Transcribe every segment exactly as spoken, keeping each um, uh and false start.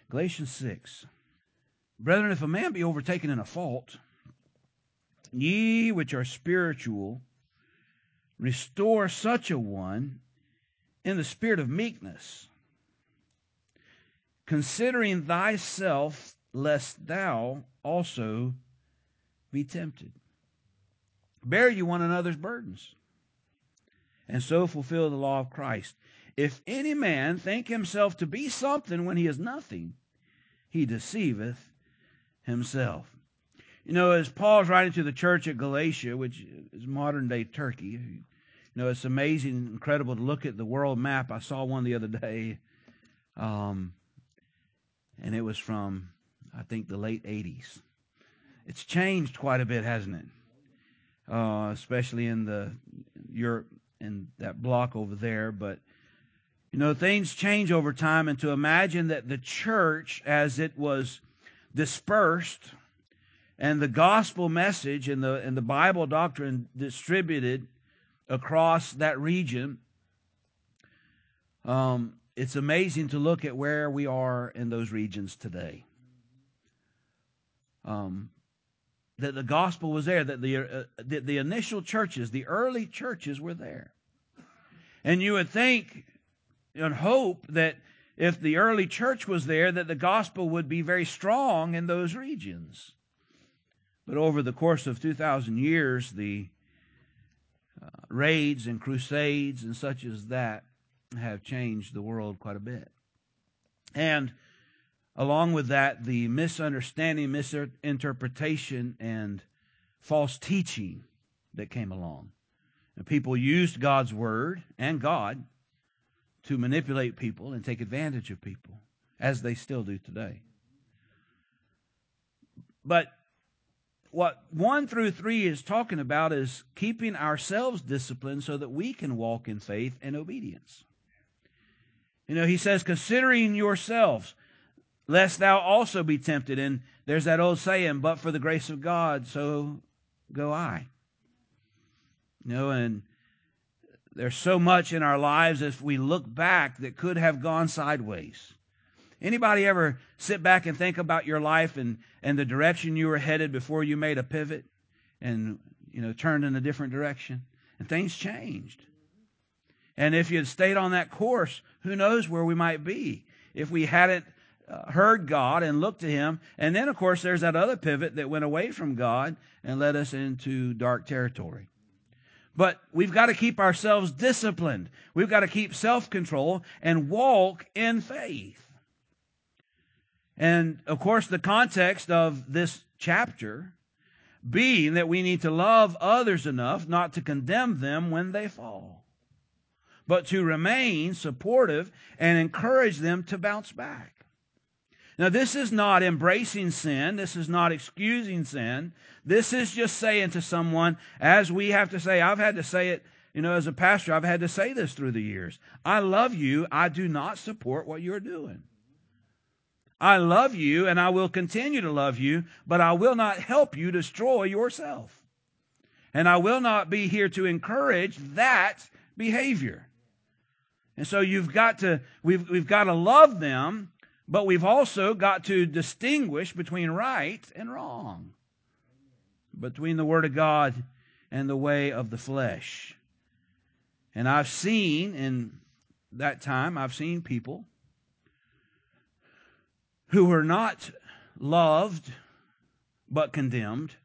Galatians six. Brethren, if a man be overtaken in a fault, ye which are spiritual, restore such a one in the spirit of meekness, considering thyself, lest thou also be tempted. Bear you one another's burdens, and so fulfill the law of Christ. If any man think himself to be something when he is nothing, he deceiveth himself. You know, as Paul's writing to the church at Galatia, which is modern-day Turkey, you know, it's amazing, incredible to look at the world map. I saw one the other day, um, and it was from, I think, the late eighties. It's changed quite a bit, hasn't it? Uh, especially in the Europe and that block over there. But, you know, things change over time, and to imagine that the church, as it was dispersed and the gospel message and the and the Bible doctrine distributed across that region, um, it's amazing to look at where we are in those regions today. Um, that the gospel was there, that the, uh, the the initial churches, the early churches were there. And you would think and hope that if the early church was there, that the gospel would be very strong in those regions. But over the course of two thousand years, the uh, raids and crusades and such as that have changed the world quite a bit. And along with that, the misunderstanding, misinterpretation, and false teaching that came along. And people used God's word and God to manipulate people and take advantage of people, as they still do today. But what one through three is talking about is keeping ourselves disciplined so that we can walk in faith and obedience. You know, he says, considering yourselves, lest thou also be tempted. And there's that old saying, but for the grace of God, so go I. You know, and there's so much in our lives, if we look back, that could have gone sideways. Anybody ever sit back and think about your life and, and the direction you were headed before you made a pivot and, you know, turned in a different direction? And things changed. And if you had stayed on that course, who knows where we might be if we hadn't uh, heard God and looked to Him. And then, of course, there's that other pivot that went away from God and led us into dark territory. But we've got to keep ourselves disciplined. We've got to keep self-control and walk in faith. And, of course, the context of this chapter being that we need to love others enough not to condemn them when they fall, but to remain supportive and encourage them to bounce back. Now, this is not embracing sin. This is not excusing sin. This is just saying to someone, as we have to say, I've had to say it, you know, as a pastor, I've had to say this through the years. I love you. I do not support what you're doing. I love you and I will continue to love you, but I will not help you destroy yourself. And I will not be here to encourage that behavior. And so you've got to, we've, we've got to love them, but we've also got to distinguish between right and wrong, between the Word of God and the way of the flesh. And I've seen in that time, I've seen people who were not loved but condemned,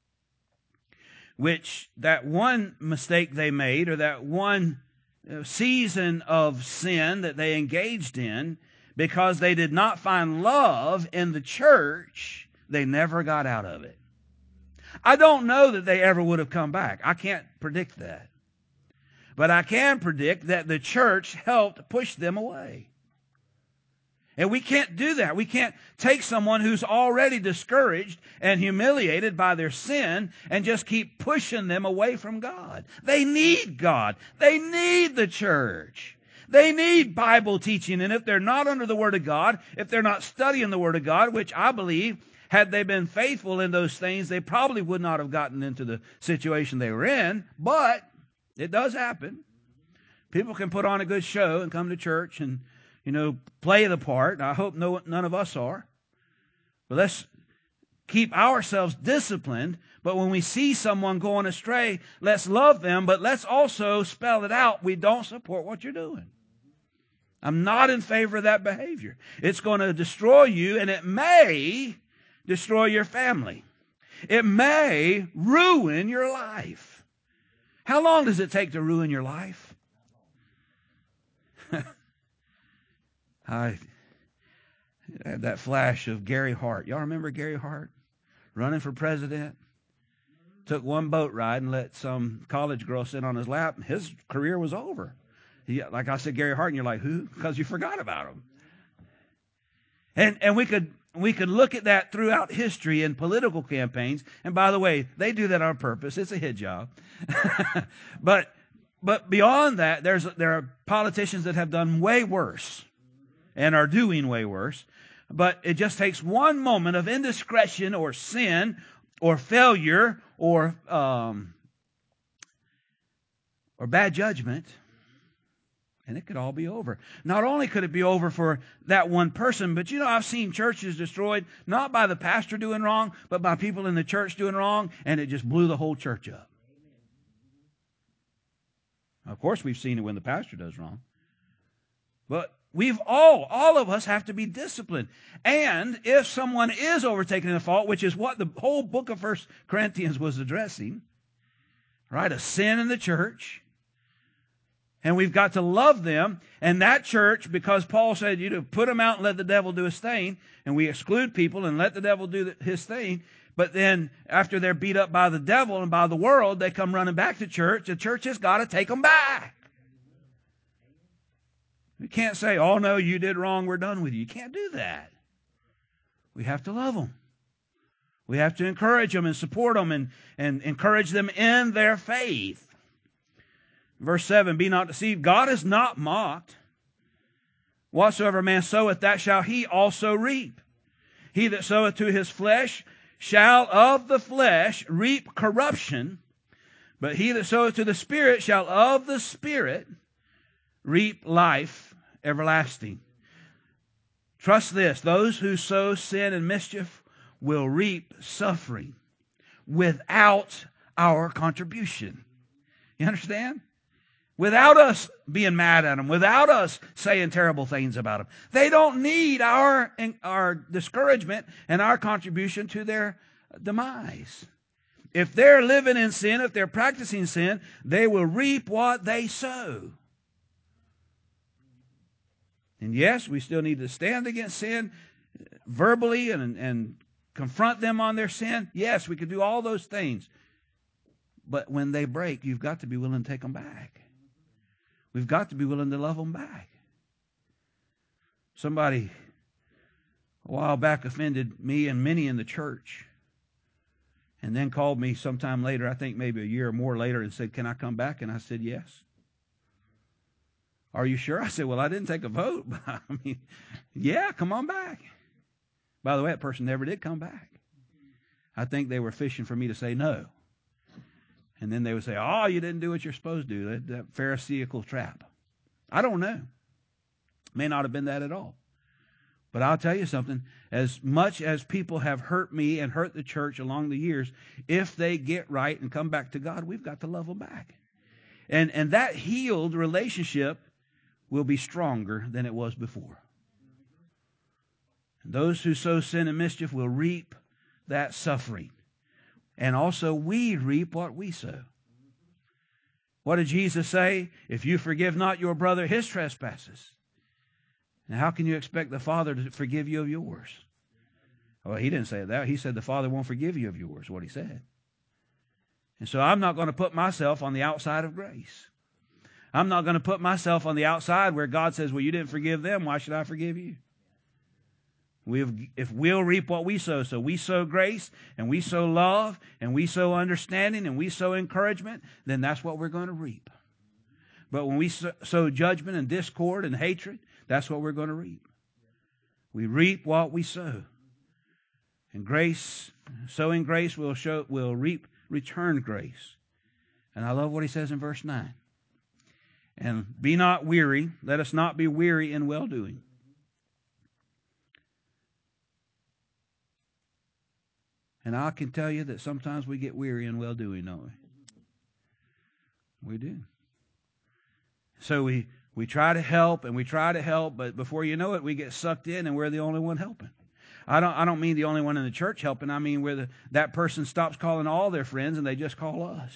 which that one mistake they made or that one season of sin that they engaged in, because they did not find love in the church, they never got out of it. I don't know that they ever would have come back. I can't predict that. But I can predict that the church helped push them away. And we can't do that. We can't take someone who's already discouraged and humiliated by their sin and just keep pushing them away from God. They need God. They need the church. They need Bible teaching. And if they're not under the Word of God, if they're not studying the Word of God, which I believe, had they been faithful in those things, they probably would not have gotten into the situation they were in. But it does happen. People can put on a good show and come to church and you know, play the part. I hope no, none of us are. But let's keep ourselves disciplined. But when we see someone going astray, let's love them, but let's also spell it out. We don't support what you're doing. I'm not in favor of that behavior. It's going to destroy you, and it may destroy your family. It may ruin your life. How long does it take to ruin your life? I had that flash of Gary Hart. Y'all remember Gary Hart? Running for president. Took one boat ride and let some college girl sit on his lap. And his career was over. He, like I said, Gary Hart, and you're like, who? Because you forgot about him. And and we could we could look at that throughout history in political campaigns. And by the way, they do that on purpose. It's a hit job. but but beyond that, there's there are politicians that have done way worse and are doing way worse. But it just takes one moment of indiscretion or sin or failure or um, or bad judgment, and it could all be over. Not only could it be over for that one person, but you know, I've seen churches destroyed not by the pastor doing wrong, but by people in the church doing wrong, and it just blew the whole church up. Of course, we've seen it when the pastor does wrong. But we've all, all of us have to be disciplined. And if someone is overtaken in a fault, which is what the whole book of First Corinthians was addressing, right? A sin in the church. And we've got to love them. And that church, because Paul said, you know, put them out and let the devil do his thing. And we exclude people and let the devil do his thing. But then after they're beat up by the devil and by the world, they come running back to church. The church has got to take them back. We can't say, oh, no, you did wrong, we're done with you. You can't do that. We have to love them. We have to encourage them and support them and, and encourage them in their faith. Verse seven, be not deceived. God is not mocked. Whatsoever man soweth, that shall he also reap. He that soweth to his flesh shall of the flesh reap corruption, but he that soweth to the Spirit shall of the Spirit reap life everlasting. Trust this, those who sow sin and mischief will reap suffering without our contribution. You understand? Without us being mad at them, without us saying terrible things about them. They don't need our, our discouragement and our contribution to their demise. If they're living in sin, if they're practicing sin, they will reap what they sow. And yes, we still need to stand against sin verbally and, and confront them on their sin. Yes, we can do all those things. But when they break, you've got to be willing to take them back. We've got to be willing to love them back. Somebody a while back offended me and many in the church and then called me sometime later, I think maybe a year or more later, and said, can I come back? And I said, yes. Are you sure? I said, well, I didn't take a vote. But I mean, yeah, come on back. By the way, that person never did come back. I think they were fishing for me to say no. And then they would say, oh, you didn't do what you're supposed to do. That, that Pharisaical trap. I don't know. May not have been that at all. But I'll tell you something. As much as people have hurt me and hurt the church along the years, if they get right and come back to God, we've got to love them back. And, and that healed relationship will be stronger than it was before. And those who sow sin and mischief will reap that suffering. And also we reap what we sow. What did Jesus say? If you forgive not your brother his trespasses, now how can you expect the Father to forgive you of yours? Well, he didn't say that. He said the Father won't forgive you of yours, what he said. And so I'm not going to put myself on the outside of grace. I'm not going to put myself on the outside where God says, well, you didn't forgive them, why should I forgive you? We've, if we'll reap what we sow, so we sow grace, and we sow love, and we sow understanding, and we sow encouragement, then that's what we're going to reap. But when we sow judgment and discord and hatred, that's what we're going to reap. We reap what we sow. And grace, sowing grace will show, will reap, return grace. And I love what he says in verse nine. And be not weary. Let us not be weary in well-doing. And I can tell you that sometimes we get weary in well-doing, don't we? We do. So we, we try to help and we try to help, but before you know it, we get sucked in and we're the only one helping. I don't, I don't mean the only one in the church helping. I mean where the, that person stops calling all their friends and they just call us.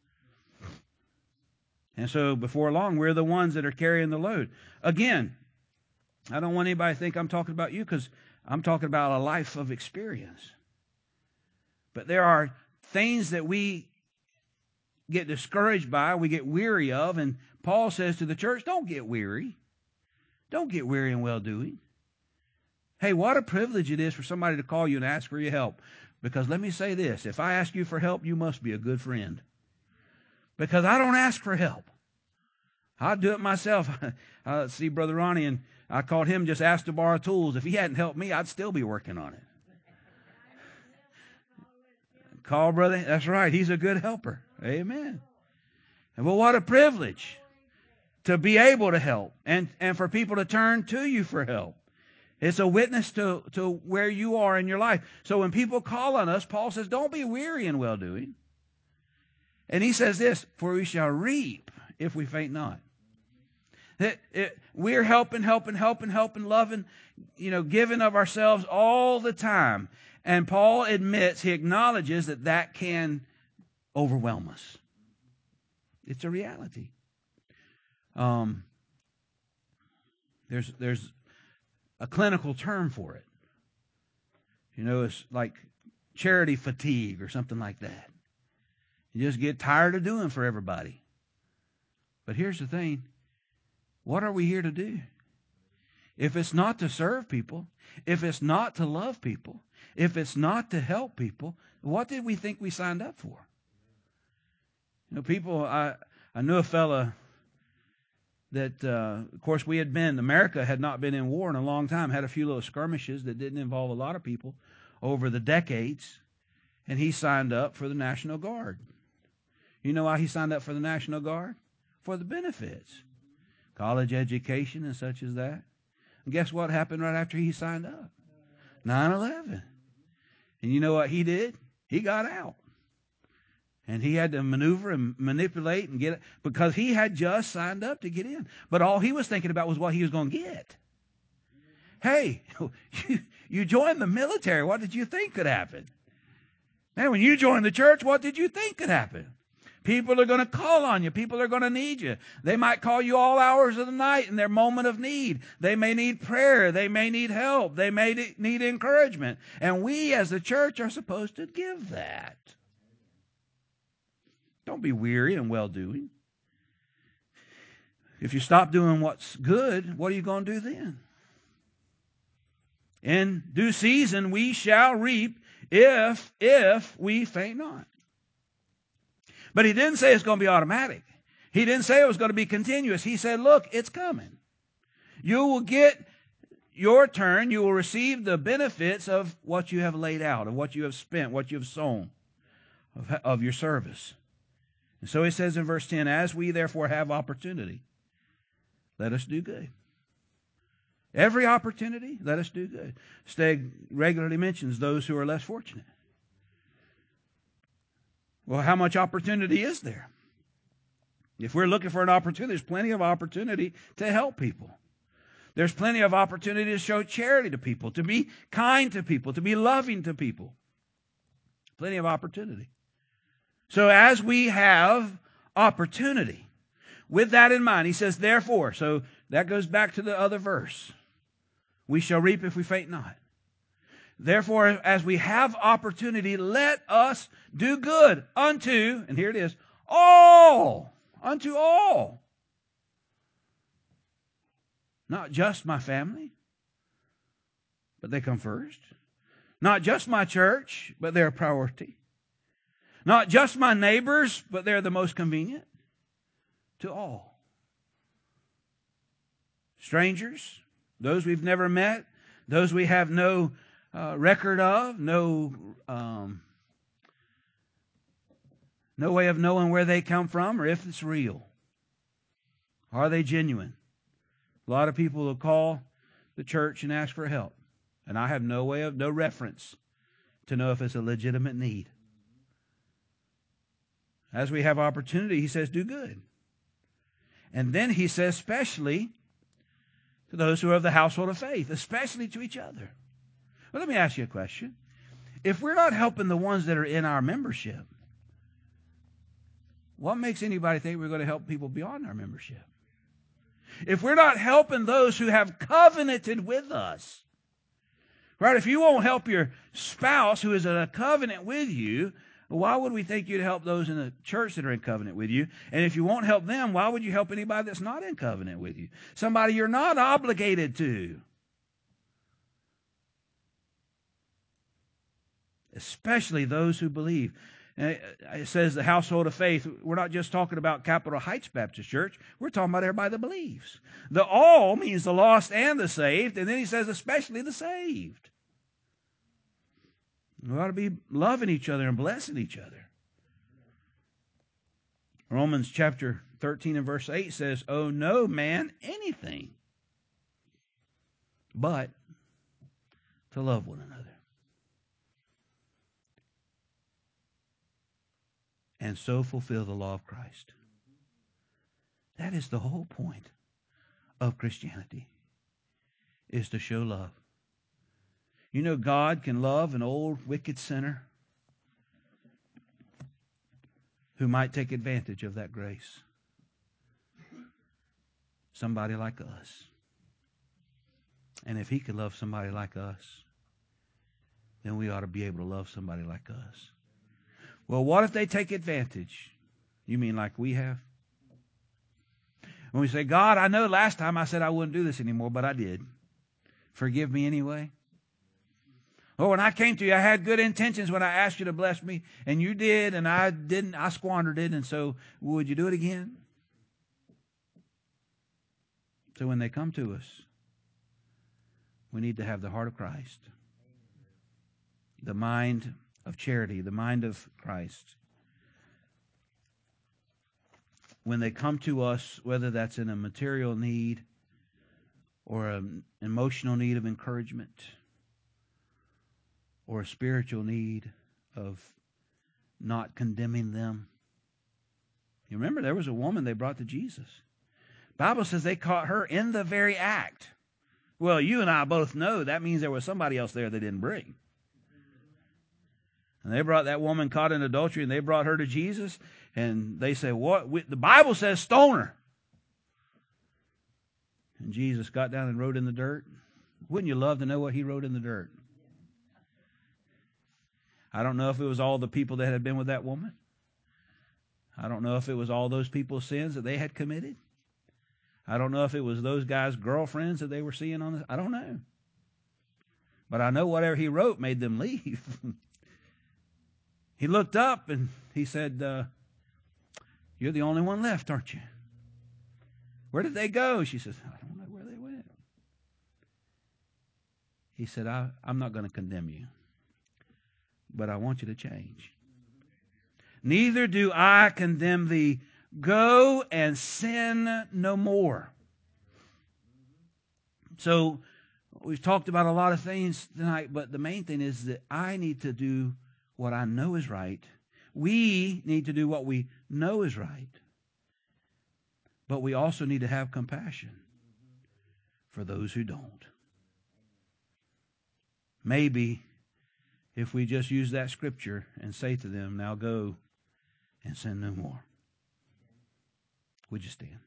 And so before long, we're the ones that are carrying the load. Again, I don't want anybody to think I'm talking about you, because I'm talking about a life of experience. But there are things that we get discouraged by, we get weary of, and Paul says to the church, don't get weary. Don't get weary in well-doing. Hey, what a privilege it is for somebody to call you and ask for your help. Because let me say this, if I ask you for help, you must be a good friend. Because I don't ask for help. I'll do it myself. I see Brother Ronnie, and I called him, just asked to borrow tools. If he hadn't helped me, I'd still be working on it. Call brother. That's right. He's a good helper. Amen. And well, what a privilege to be able to help and, and for people to turn to you for help. It's a witness to, to where you are in your life. So when people call on us, Paul says, don't be weary in well-doing. And he says this, for we shall reap if we faint not. That it, we're helping, helping, helping, helping, loving, you know, giving of ourselves all the time. And Paul admits, he acknowledges that that can overwhelm us. It's a reality. Um, there's there's a clinical term for it. You know, it's like charity fatigue or something like that. You just get tired of doing for everybody. But here's the thing. What are we here to do? If it's not to serve people, if it's not to love people, if it's not to help people, what did we think we signed up for? You know, people, I, I knew a fella that, uh, of course, we had been, America had not been in war in a long time, had a few little skirmishes that didn't involve a lot of people over the decades, and he signed up for the National Guard. You know why he signed up for the National Guard? For the benefits. College education and such as that. And guess what happened right after he signed up? nine eleven. And you know what he did? He got out. And he had to maneuver and manipulate and get it because he had just signed up to get in. But all he was thinking about was what he was going to get. Hey, you, you joined the military. What did you think could happen? Man, when you joined the church, what did you think could happen? People are going to call on you. People are going to need you. They might call you all hours of the night in their moment of need. They may need prayer. They may need help. They may need encouragement. And we as the church are supposed to give that. Don't be weary in well-doing. If you stop doing what's good, what are you going to do then? In due season we shall reap if, if we faint not. But he didn't say it's going to be automatic. He didn't say it was going to be continuous. He said, look, it's coming. You will get your turn. You will receive the benefits of what you have laid out, of what you have spent, what you have sown, of, of your service. And so he says in verse ten, as we therefore have opportunity, let us do good. Every opportunity, let us do good. Steg regularly mentions those who are less fortunate. Well, how much opportunity is there? If we're looking for an opportunity, there's plenty of opportunity to help people. There's plenty of opportunity to show charity to people, to be kind to people, to be loving to people. Plenty of opportunity. So as we have opportunity, with that in mind, he says, therefore, so that goes back to the other verse. We shall reap if we faint not. Therefore, as we have opportunity, let us do good unto, and here it is, all, unto all. Not just my family, but they come first. Not just my church, but they're a priority. Not just my neighbors, but they're the most convenient. To all. Strangers, those we've never met, those we have no uh, record of, no um, no way of knowing where they come from or if it's real. Are they genuine? A lot of people will call the church and ask for help. And I have no way of, no reference to know if it's a legitimate need. As we have opportunity, he says, do good. And then he says, especially to those who are of the household of faith, especially to each other. Well, let me ask you a question. If we're not helping the ones that are in our membership, what makes anybody think we're going to help people beyond our membership? If we're not helping those who have covenanted with us, right? If you won't help your spouse who is in a covenant with you, why would we think you'd help those in the church that are in covenant with you? And if you won't help them, why would you help anybody that's not in covenant with you? Somebody you're not obligated to. Especially those who believe. It says the household of faith. We're not just talking about Capitol Heights Baptist Church. We're talking about everybody that believes. The all means the lost and the saved. And then he says especially the saved. We ought to be loving each other and blessing each other. Romans chapter thirteen and verse eight says, owe no man anything but to love one another. And so fulfill the law of Christ. That is the whole point of Christianity, is to show love. You know, God can love an old wicked sinner who might take advantage of that grace. Somebody like us. And if he could love somebody like us, then we ought to be able to love somebody like us. Well, what if they take advantage? You mean like we have? When we say, God, I know last time I said I wouldn't do this anymore, but I did. Forgive me anyway. Oh, when I came to you, I had good intentions when I asked you to bless me, and you did, and I didn't. I squandered it, and so would you do it again? So when they come to us, we need to have the heart of Christ, the mind of charity, the mind of Christ. When they come to us, whether that's in a material need or an emotional need of encouragement or a spiritual need of not condemning them. You remember there was a woman they brought to Jesus. The Bible says they caught her in the very act. Well, you and I both know that means there was somebody else there they didn't bring. And they brought that woman caught in adultery, and they brought her to Jesus, and they say, "What? We, the Bible says stone her." And Jesus got down and wrote in the dirt. Wouldn't you love to know what he wrote in the dirt? I don't know if it was all the people that had been with that woman. I don't know if it was all those people's sins that they had committed. I don't know if it was those guys' girlfriends that they were seeing on this. I don't know. But I know whatever he wrote made them leave. He looked up and he said, uh, "You're the only one left, aren't you?" "Where did they go?" She says, "I don't know where they went." He said, I, I'm not going to condemn you, but I want you to change. "Neither do I condemn thee. Go and sin no more." So we've talked about a lot of things tonight, but the main thing is that I need to do what I know is right. We need to do what we know is right. But we also need to have compassion for those who don't. Maybe if we just use that scripture and say to them, "Now go and sin no more." Would you stand?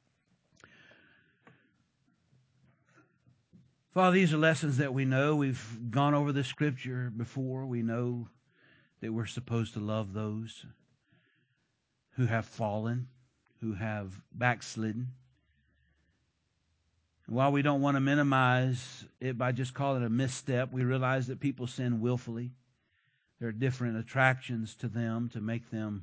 Father, these are lessons that we know. We've gone over the scripture before. We know that we're supposed to love those who have fallen, who have backslidden. And while we don't want to minimize it by just calling it a misstep, we realize that people sin willfully. There are different attractions to them to make them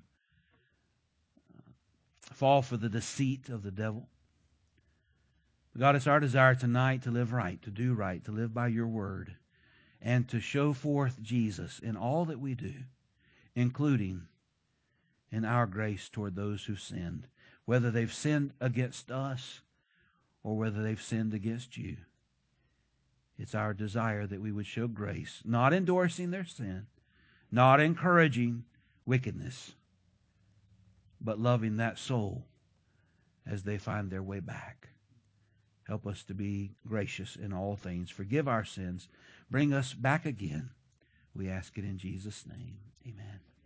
fall for the deceit of the devil. God, it's our desire tonight to live right, to do right, to live by your word, and to show forth Jesus in all that we do, including in our grace toward those who sinned. whether they've sinned against us or whether they've sinned against you. It's our desire that we would show grace, not endorsing their sin, not encouraging wickedness, but loving that soul as they find their way back. Help us to be gracious in all things. Forgive our sins. Bring us back again. We ask it in Jesus' name. Amen.